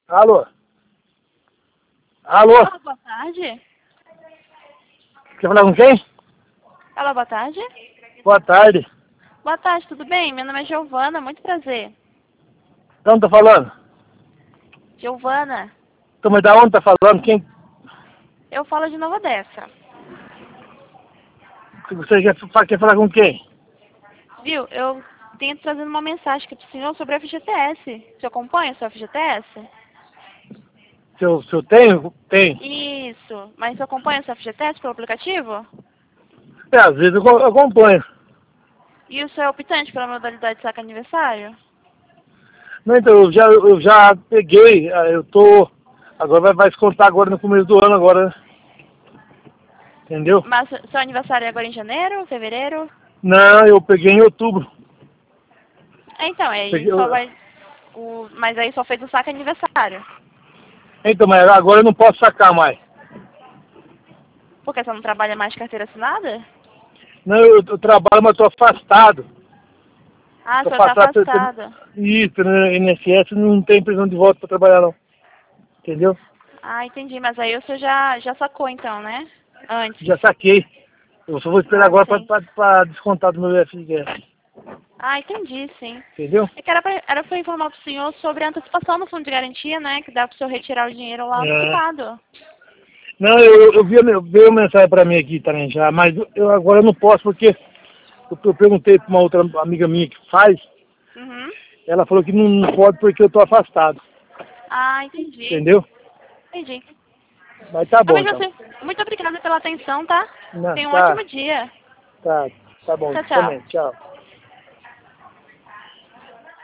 Alô? Alô? Alô, boa tarde. Quer falar com quem? Alô, boa tarde. Boa tarde. Boa tarde, tudo bem? Meu nome é Giovana, muito prazer. De onde tá falando? Giovana, Então, mas da onde tá falando? Quem? eu falo de Nova Odessa. Você quer falar com quem? Viu, eu tenho trazendo uma mensagem aqui pro senhor sobre a FGTS. Você acompanha a sua FGTS? Se eu tenho? Tem. Isso, mas você acompanha a sua FGTS pelo aplicativo? Às vezes eu acompanho. E o seu é optante pela modalidade de saque aniversário? Não, então, eu já peguei, eu tô... Agora vai descontar agora no começo do ano agora, né? Entendeu? Mas seu aniversário é agora em janeiro, fevereiro? Não, eu peguei em outubro. Então, aí Peguei, só vai... Mas aí só fez o saque aniversário. então, mas agora eu não posso sacar mais. Porque você não trabalha mais de carteira assinada? Não, eu trabalho, mas tô afastado. Ah, o Tô senhor está afastado. afastado. Isso, né? INSS não tem prisão de volta para trabalhar, não. Entendeu? Ah, entendi. Mas aí o senhor já sacou então, né? Antes. Já saquei. Eu só vou esperar Ah, agora sim. para descontar do meu FGTS. Ah, entendi, sim. Entendeu? É que era pra informar pro senhor sobre a antecipação no fundo de garantia, né? Que dá pro senhor retirar o dinheiro lá É. antecipado. Não, eu veio uma mensagem para mim aqui também já, mas agora eu não posso porque eu perguntei para uma outra amiga minha que faz, Uhum. ela falou que não pode porque eu tô afastado. Ah, entendi. Entendeu? Entendi. Mas tá Ah, bom mas então. você, muito obrigada pela atenção, tá? Não, Tenha um tá, ótimo dia. tá bom. Tchau, tchau. Também, tchau.